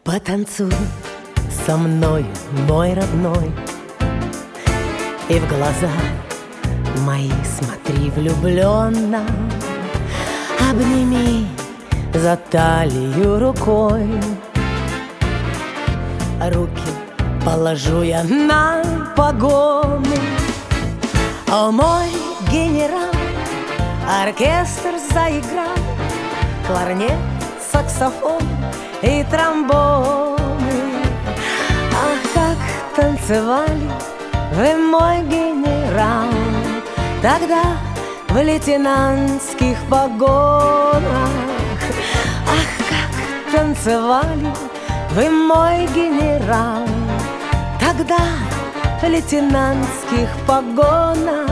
Потанцуй со мной, мой родной, и в глаза мои смотри влюбленно. Обними за талию рукой, руки положу я на погоны. О, мой генерал, оркестр заиграл, кларнет, саксофон и тромбоны. Ах, как танцевали вы, мой генерал, тогда в лейтенантских погонах. Ах, как танцевали вы, мой генерал, тогда в лейтенантских погонах.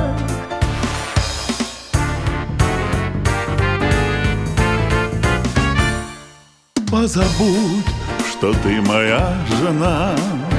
Позабудь, что ты моя жена,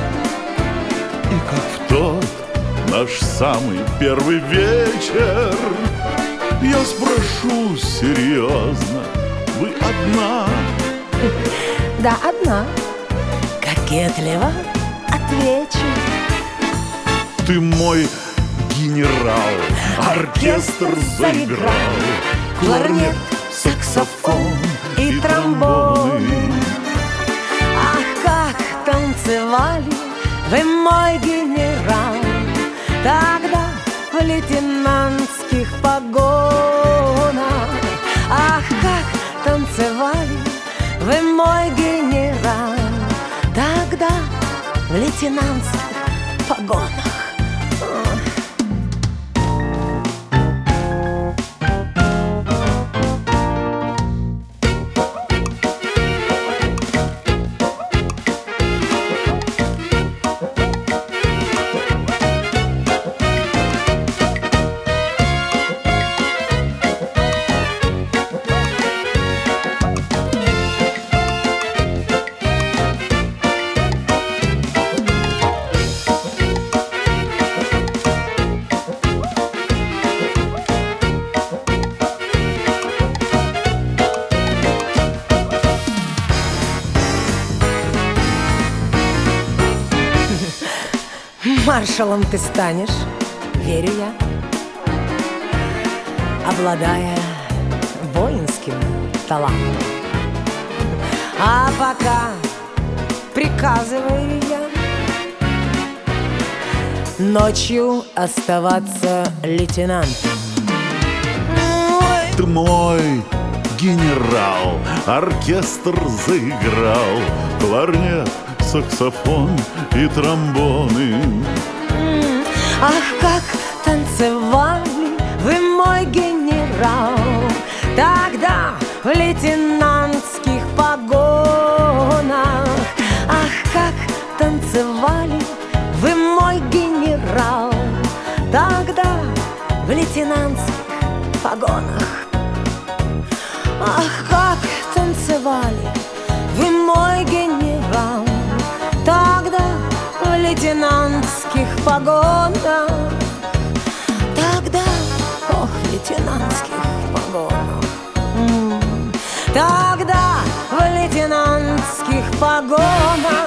и как в тот наш самый первый вечер я спрошу серьезно: вы одна? Да, одна. Кокетливо отвечу: ты мой генерал, оркестр заиграл, кларнет, саксофон и тромбоны. Ах, как танцевали вы, мой генерал, тогда в лейтенантских погонах. Ах, как танцевали вы, мой генерал, тогда в лейтенантских погонах. Маршалом ты станешь, верю я, обладая воинским талантом. А пока приказываю я ночью оставаться лейтенантом. Ты мой генерал, оркестр заиграл, кларнет, саксофон и тромбоны. Ах, как танцевали вы, мой генерал, тогда в лейтенантских погонах. Ах, как танцевали вы, мой генерал, тогда в лейтенантских погонах. Ах, как танцевали вы, мой генерал, тогда в лейтенантских погонах. Тогда, ох, в лейтенантских погонах. Тогда в лейтенантских погонах.